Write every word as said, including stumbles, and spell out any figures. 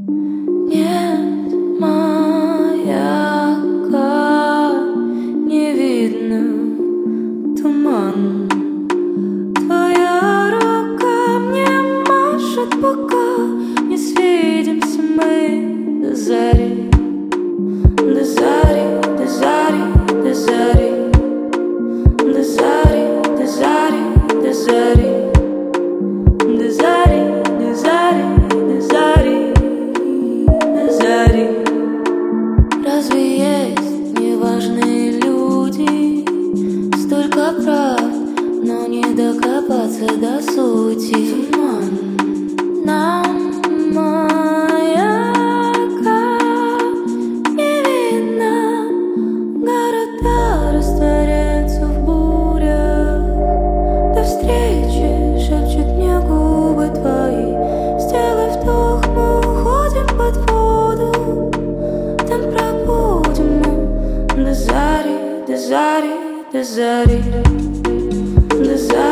Нет маяка, не видно туман. Твоя рука мне машет, пока не свидимся мы до зари, до зари, до зари, до зари, до зари, до зари, до зари, до зари, до зари, до зари, до зари. Разве есть неважные люди? Столько прав, но не докопаться до сути. Туман. Нам маяка не видно, города растворяются в бурях. До встречи шепчут мне губы твои. Сделай вдох, мы уходим под воду. Там пробудем мы до зари, до зари, до зари, до зари.